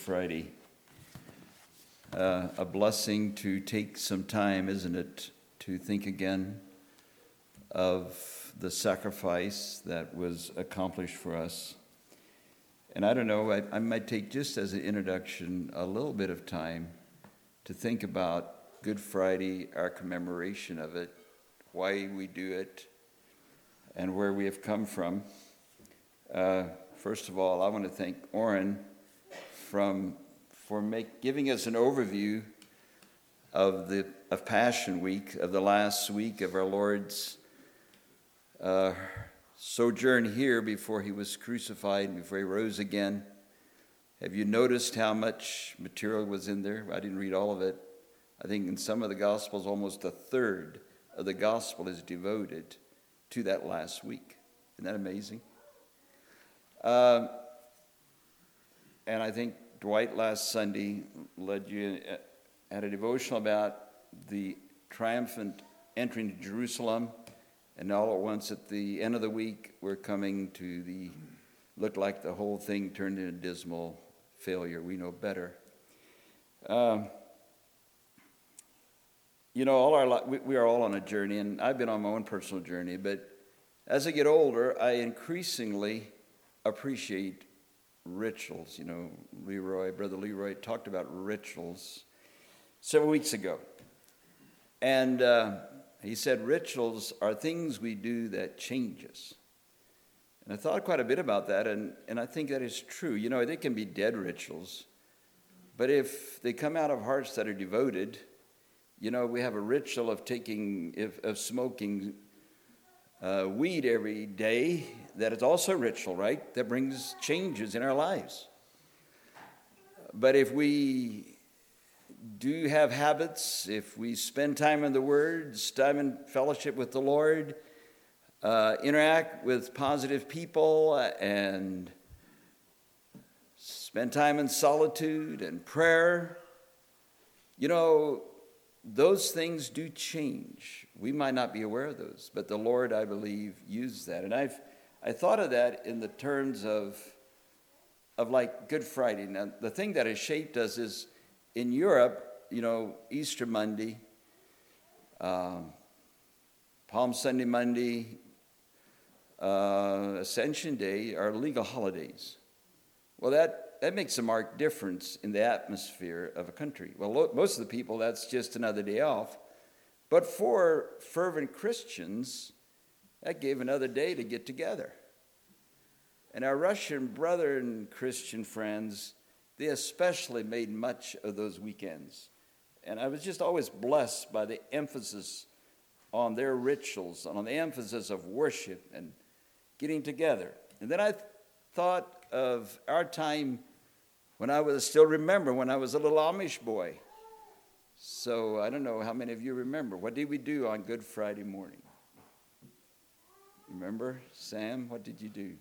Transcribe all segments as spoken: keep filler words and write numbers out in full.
Friday. Uh, a blessing to take some time, isn't it, to think again of the sacrifice that was accomplished for us. And I don't know, I, I might take just as an introduction a little bit of time to think about Good Friday, our commemoration of it, why we do it, and where we have come from. Uh, first of all, I want to thank Orrin from for make, giving us an overview of the of Passion Week, of the last week of our Lord's uh, sojourn here before he was crucified, before he rose again. Have you noticed how much material was in there? I didn't read all of it. I think in some of the Gospels, almost a third of the Gospel is devoted to that last week. Isn't that amazing? Uh, and I think Dwight last Sunday led you, uh, had a devotional about the triumphant entry into Jerusalem, and all at once at the end of the week, we're coming to the, looked like the whole thing turned into a dismal failure. We know better. Um, you know, all our we, we are all on a journey, and I've been on my own personal journey, but as I get older, I increasingly appreciate rituals. You know, Leroy, Brother Leroy talked about rituals several weeks ago. And uh, he said rituals are things we do that change us. And I thought quite a bit about that, and, and I think that is true. You know, they can be dead rituals, but if they come out of hearts that are devoted, you know, we have a ritual of taking, if, of smoking uh, weed every day. That is also a ritual, right? That brings changes in our lives. But if we do have habits, if we spend time in the Word, time in fellowship with the Lord, uh, interact with positive people, and spend time in solitude and prayer, you know, those things do change. We might not be aware of those, but the Lord, I believe, used that. And I've I thought of that in the terms of, of like Good Friday. Now, the thing that has shaped us is in Europe, you know, Easter Monday, um, Palm Sunday Monday, uh, Ascension Day are legal holidays. Well, that, that makes a marked difference in the atmosphere of a country. Well, lo- most of the people, that's just another day off. But for fervent Christians, that gave another day to get together. And our Russian brother and Christian friends, they especially made much of those weekends. And I was just always blessed by the emphasis on their rituals, on the emphasis of worship and getting together. And then I th- thought of our time when I was, still remember, when I was a little Amish boy. So I don't know how many of you remember. What did we do on Good Friday morning? Remember, Sam, what did you do?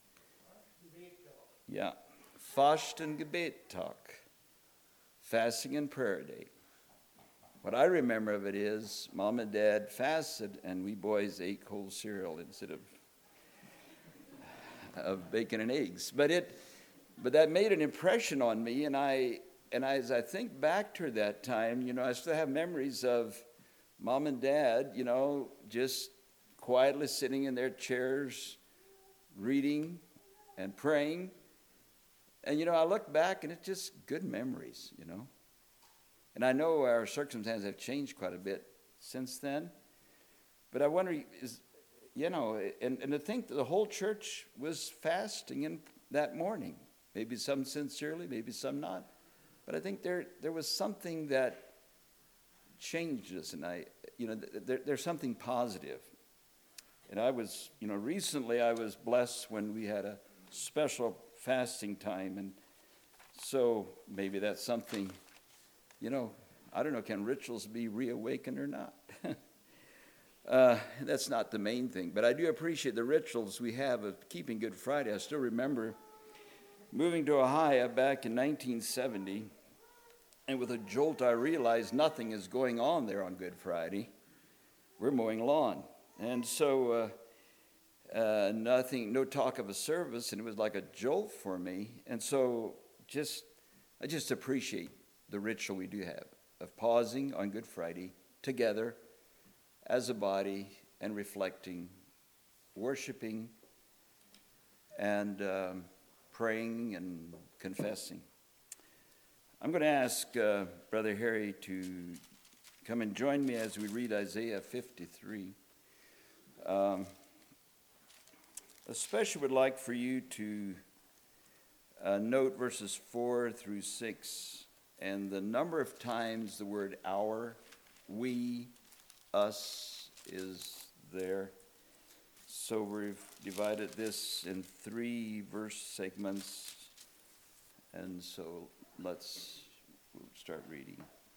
Yeah, Fasten Gebet Talk, fasting and prayer day. What I remember of it is Mom and Dad fasted, and we boys ate cold cereal instead of of bacon and eggs. But it, but that made an impression on me, and I and I, as I think back to that time, you know, I still have memories of Mom and Dad, you know, just quietly sitting in their chairs, reading and praying. And, you know, I look back, and it's just good memories, you know. And I know our circumstances have changed quite a bit since then. But I wonder, is, you know, and, and to think that the whole church was fasting in that morning. Maybe some sincerely, maybe some not. But I think there there was something that changed us. And, I, you know, there, there's something positive. And I was, you know, recently I was blessed when we had a special fasting time. And so maybe that's something, you know, I don't know, can rituals be reawakened or not? uh, that's not the main thing. But I do appreciate the rituals we have of keeping Good Friday. I still remember moving to Ohio back in nineteen seventy. And with a jolt, I realized nothing is going on there on Good Friday. We're mowing lawn. And so uh, uh, nothing, no talk of a service, and it was like a jolt for me. And so just I just appreciate the ritual we do have of pausing on Good Friday together as a body and reflecting, worshiping, and um, praying and confessing. I'm going to ask uh, Brother Harry to come and join me as we read Isaiah fifty-three. Um, especially would like for you to uh, note verses four through six and the number of times the word our, we, us is there. So we've divided this in three verse segments, and so let's we'll start reading.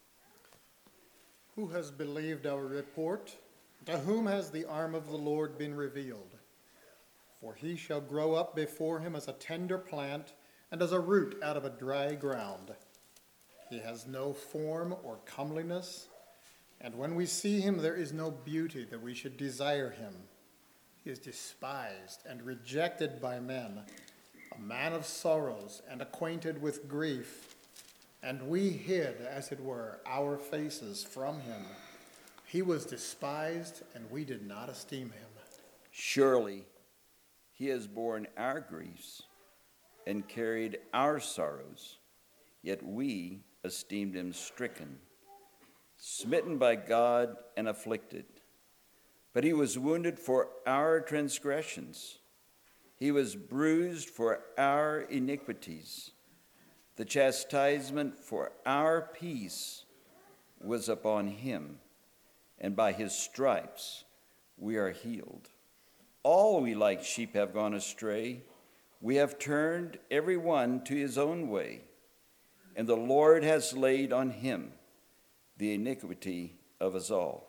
Who has believed our report? To whom has the arm of the Lord been revealed? For he shall grow up before him as a tender plant, and as a root out of a dry ground. He has no form or comeliness, and when we see him, there is no beauty that we should desire him. He is despised and rejected by men, a man of sorrows and acquainted with grief. And we hid, as it were, our faces from him. He was despised, and we did not esteem him. Surely he has borne our griefs and carried our sorrows, yet we esteemed him stricken, smitten by God and afflicted. But he was wounded for our transgressions. He was bruised for our iniquities. The chastisement for our peace was upon him, and by his stripes we are healed. All we like sheep have gone astray. We have turned every one to his own way, and the Lord has laid on him the iniquity of us all.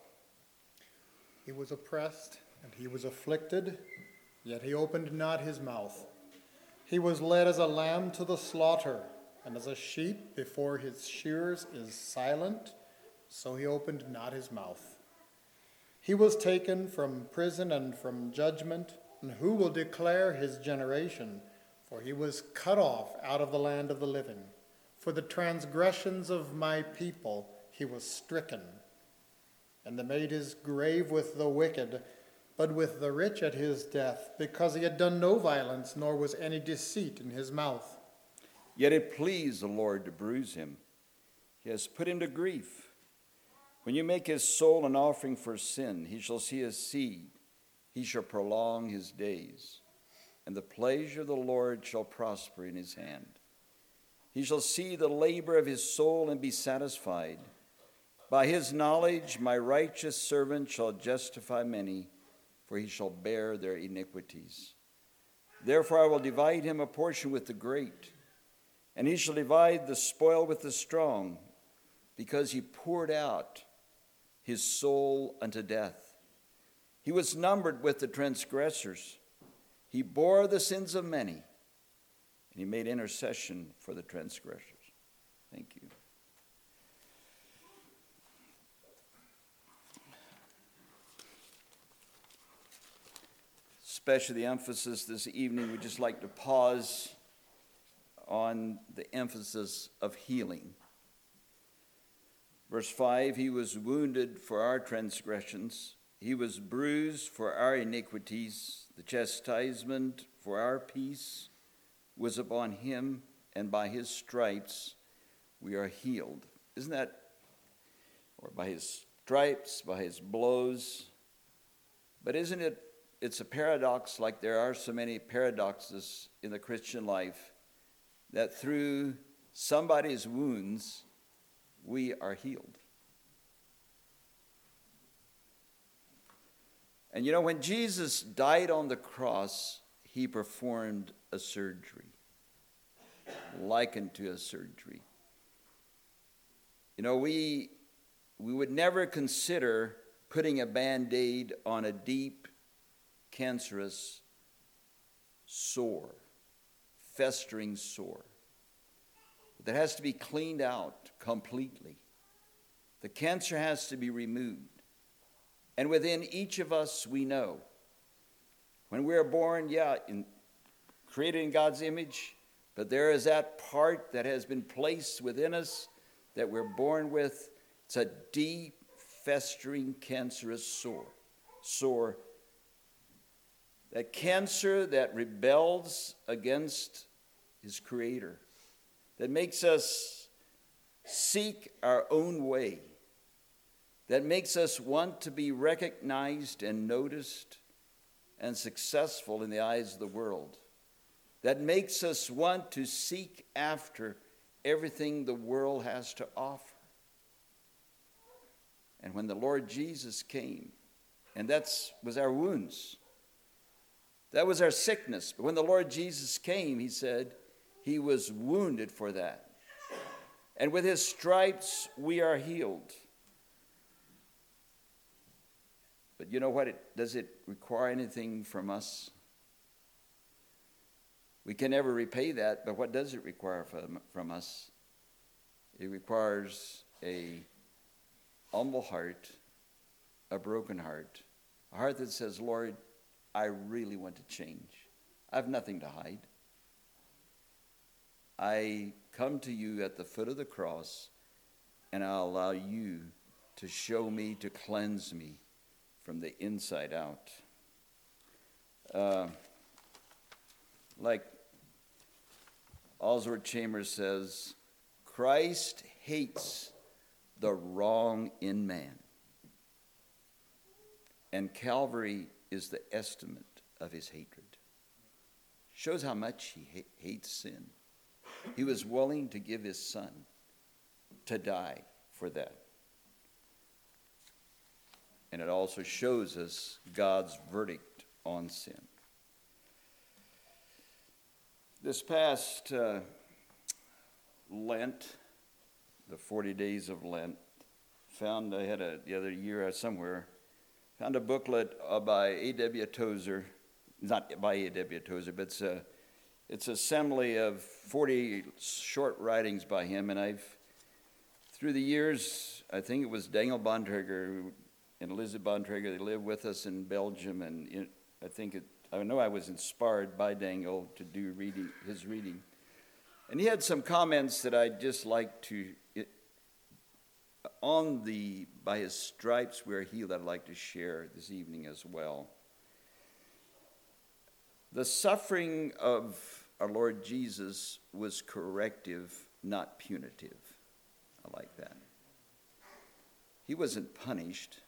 He was oppressed, and he was afflicted, yet he opened not his mouth. He was led as a lamb to the slaughter, and as a sheep before his shearers is silent, so he opened not his mouth. He was taken from prison and from judgment, and who will declare his generation? For he was cut off out of the land of the living. For the transgressions of my people he was stricken. And they made his grave with the wicked, but with the rich at his death, because he had done no violence, nor was any deceit in his mouth. Yet it pleased the Lord to bruise him. He has put him to grief. When you make his soul an offering for sin, he shall see his seed. He shall prolong his days, and the pleasure of the Lord shall prosper in his hand. He shall see the labor of his soul and be satisfied. By his knowledge my righteous servant shall justify many, for he shall bear their iniquities. Therefore I will divide him a portion with the great, and he shall divide the spoil with the strong, because he poured out his soul unto death. He was numbered with the transgressors. He bore the sins of many, and he made intercession for the transgressors. Thank you. Especially the emphasis this evening, we'd just like to pause on the emphasis of healing. Verse five, he was wounded for our transgressions. He was bruised for our iniquities. The chastisement for our peace was upon him, and by his stripes we are healed. Isn't that, or by his stripes, by his blows. But isn't it, it's a paradox, like there are so many paradoxes in the Christian life, that through somebody's wounds, we are healed. And you know, when Jesus died on the cross, he performed a surgery, likened to a surgery. You know, we, we would never consider putting a Band-Aid on a deep, cancerous sore, festering sore that has to be cleaned out completely. The cancer has to be removed. And within each of us, we know, when we are born, yeah, in, created in God's image, But there is that part that has been placed within us that we're born with. It's a deep, festering, cancerous sore. Sore. That cancer that rebels against his Creator. That makes us seek our own way. That makes us want to be recognized and noticed and successful in the eyes of the world. That makes us want to seek after everything the world has to offer. And when the Lord Jesus came, and that was our wounds, that was our sickness. But when the Lord Jesus came, he said, he was wounded for that. And with his stripes, we are healed. But you know what? It, does it require anything from us? We can never repay that, but what does it require from, from us? It requires a humble heart, a broken heart, a heart that says, Lord, I really want to change. I have nothing to hide. I come to you at the foot of the cross, and I'll allow you to show me, to cleanse me from the inside out. Uh, like Oswald Chambers says, Christ hates the wrong in man. And Calvary is the estimate of his hatred. Shows how much he ha- hates sin. He was willing to give his son to die for that. And it also shows us God's verdict on sin. This past uh, Lent, the forty days of Lent, found, I had a, the other year somewhere, found a booklet uh, by A W Tozer, not by A W Tozer, but it's a, it's an assembly of forty short writings by him, and I've, through the years, I think it was Daniel Bontrager and Elizabeth Bontrager, they lived with us in Belgium, and it, I think it, I know I was inspired by Daniel to do reading, his reading. And he had some comments that I'd just like to, it, on the, by his stripes we are healed, I'd like to share this evening as well. The suffering of our Lord Jesus was corrective, not punitive. I like that. He wasn't punished.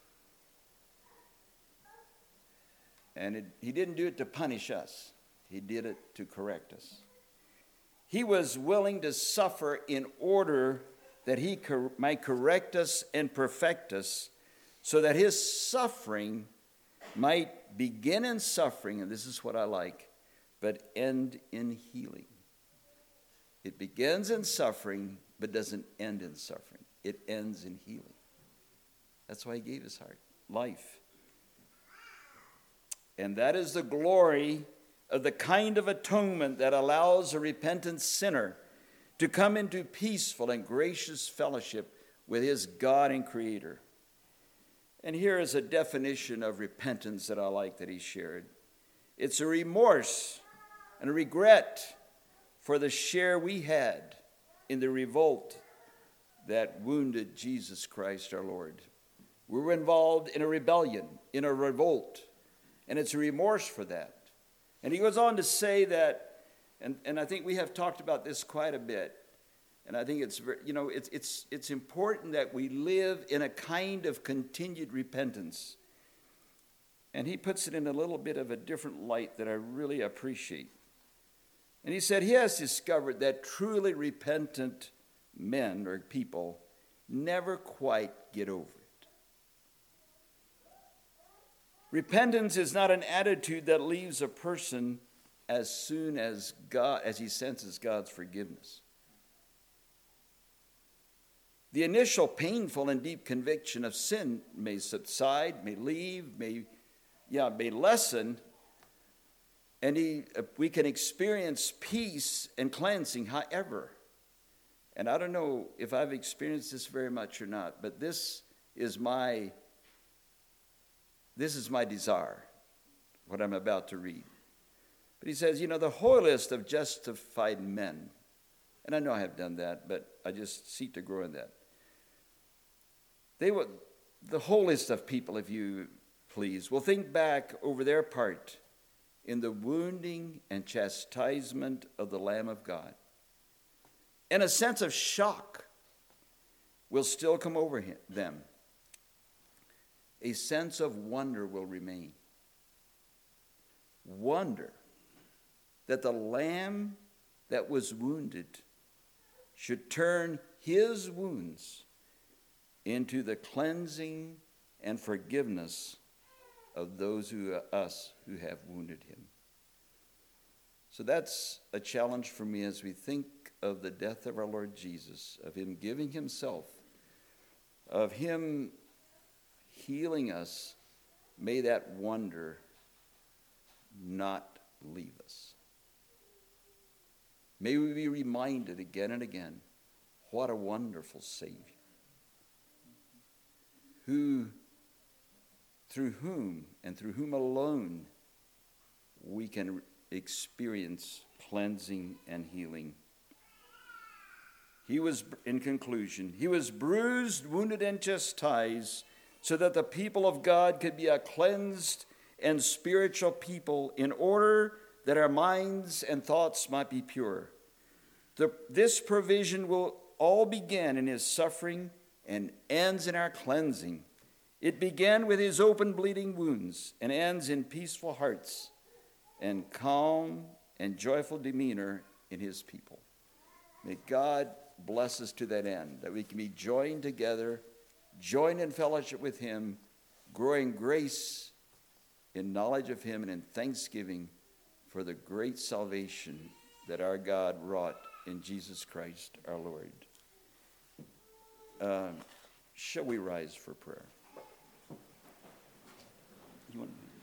And it, he didn't do it to punish us. He did it to correct us. He was willing to suffer in order that he cor- might correct us and perfect us, so that his suffering might begin in suffering, and this is what I like, but end in healing. It begins in suffering, but doesn't end in suffering. It ends in healing. That's why he gave his heart, life. And that is the glory of the kind of atonement that allows a repentant sinner to come into peaceful and gracious fellowship with his God and Creator. And here is a definition of repentance that I like that he shared. It's a remorse and a regret for the share we had in the revolt that wounded Jesus Christ our Lord. We were involved in a rebellion, in a revolt, and it's a remorse for that. And he goes on to say that, and, and I think we have talked about this quite a bit, and I think it's very, you know, it's it's it's important that we live in a kind of continued repentance. And he puts it in a little bit of a different light that I really appreciate. And he said he has discovered that truly repentant men or people never quite get over it. Repentance is not an attitude that leaves a person as soon as God, as he senses God's forgiveness. The initial painful and deep conviction of sin may subside, may leave, may, yeah, may lessen, and he, we can experience peace and cleansing. However, and I don't know if I've experienced this very much or not, but this is my This is my desire, what I'm about to read. But he says, you know, the holiest of justified men, and I know I have done that, but I just seek to grow in that. They will, the holiest of people, if you please, will think back over their part in the wounding and chastisement of the Lamb of God. And a sense of shock will still come over him, them. A sense of wonder will remain. Wonder that the Lamb that was wounded should turn his wounds into the cleansing and forgiveness of those who us who have wounded him. So that's a challenge for me as we think of the death of our Lord Jesus, of him giving himself, of him healing us. May that wonder not leave us. May we be reminded again and again, what a wonderful Savior, who, through whom and through whom alone we can experience cleansing and healing. He was, in conclusion, he was bruised, wounded, and chastised so that the people of God could be a cleansed and spiritual people, in order that our minds and thoughts might be pure. The, this provision will all begin in his suffering and ends in our cleansing. It began with his open bleeding wounds and ends in peaceful hearts and calm and joyful demeanor in his people. May God bless us to that end, that we can be joined together, joined in fellowship with him, growing grace in knowledge of him and in thanksgiving for the great salvation that our God wrought in Jesus Christ our Lord. Uh, shall we rise for prayer? You want to do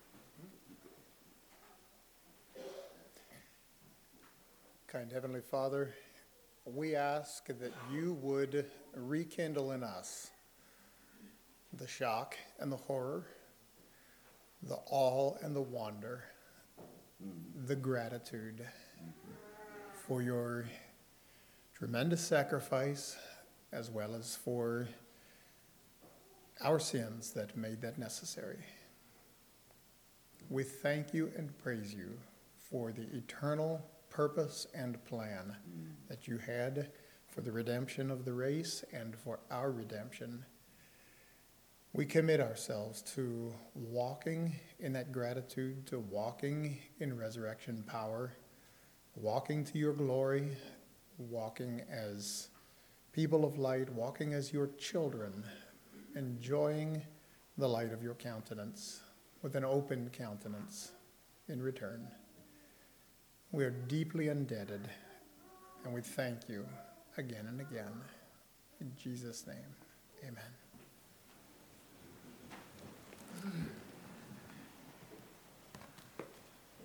this? Kind Heavenly Father, we ask that you would rekindle in us the shock and the horror, the awe and the wonder, mm-hmm. the gratitude mm-hmm. for your tremendous sacrifice, as well as for our sins that made that necessary. We thank you and praise you for the eternal purpose and plan mm. that you had for the redemption of the race and for our redemption. We commit ourselves to walking in that gratitude, to walking in resurrection power, walking to your glory, walking as people of light, walking as your children, enjoying the light of your countenance with an open countenance in return. We are deeply indebted, and we thank you again and again. In Jesus' name, amen.